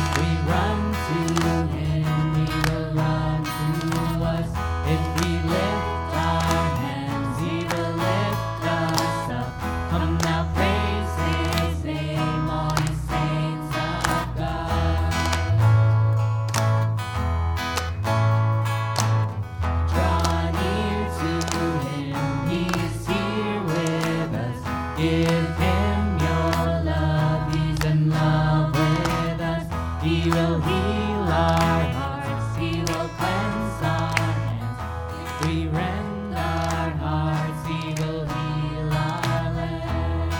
we run to Him, He will run to us. If we lift our hands, He will lift us up. Come now, praise His name, all ye saints of God. Draw near to Him, He is here with us. Give Him your love, He's in love with us. He will heal our hearts, He will cleanse our hands. If we rend our hearts, He will heal our land.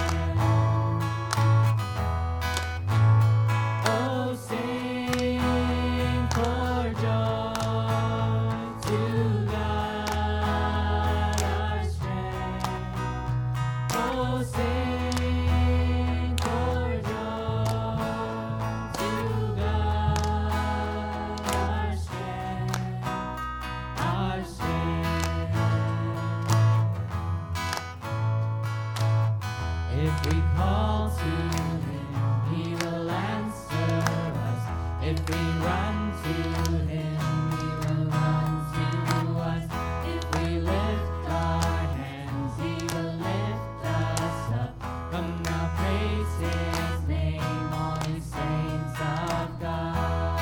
Oh, sing for joy to God our strength. Oh, sing for joy to God our strength, our strength. If we call to Him, He will answer us. If we run to Him, He will run to us. If we lift our hands, He will lift us up. Come now, praise His name, all ye saints of God.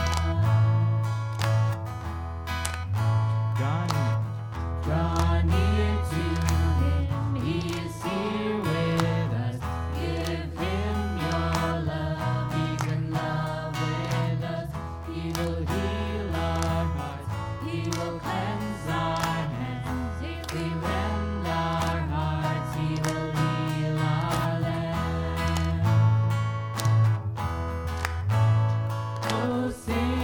Draw near to Him, He is here with us. Give Him your love, He's in love with us. He will heal our hearts, He will cleanse our hands. If we rend our hearts, He will heal our land. Oh, sing